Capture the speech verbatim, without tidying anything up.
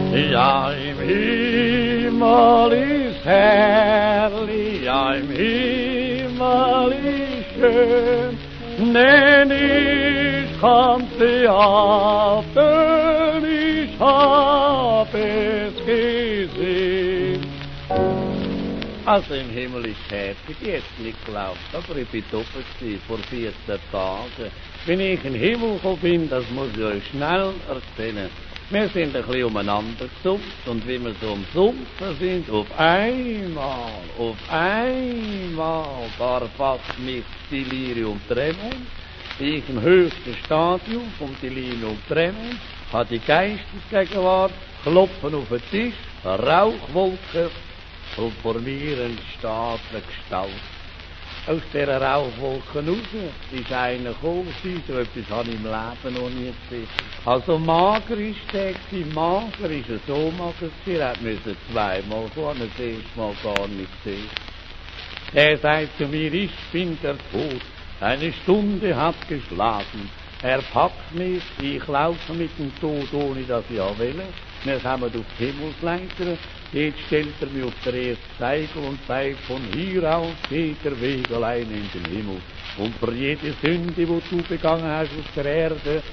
Ja, im Himmel ist herrlich, ja, im Himmel ist schön, denn ich kann's behaupten, ich hab es gesehen. Also im Himmel ist fertig, jetzt nicht glaubt, aber ich bin doppelt gewesen, vor vierzehn Tagen. Wenn ich in den Himmel gekommen bin, das muss ich euch schnell erzählen. Wir sind ein bisschen umeinander gesupft und wie wir so am Sumpfen sind, auf einmal, auf einmal, da fasst mich Delirium tremens. Ich im höchsten Stadium vom Delirium tremens, habe die Geistesgegenwart, klopfen auf den Tisch, eine Rauchwolke und vor mir eine staatliche Gestalt. Aus dieser Rauchwolke raus ist einer gekommen, so etwas habe ich im Leben noch nie gesehen. Also mager ist der gewesen, mager ist er so mager gewesen, er musste zweimal kommen, das erste Mal gar nicht sehen. Er sagt zu mir, ich bin der Tod, eine Stunde hat geschlagen. Er packt mich, ich laufe mit dem Tod, ohne dass ich auch will. Wir kommen auf die Himmelsleiter, jetzt stellt er mich auf der ersten Zeigel und sagt, von hier aus geht der Weg allein in den Himmel. Und für jede Sünde, die du begangen hast auf der Erde,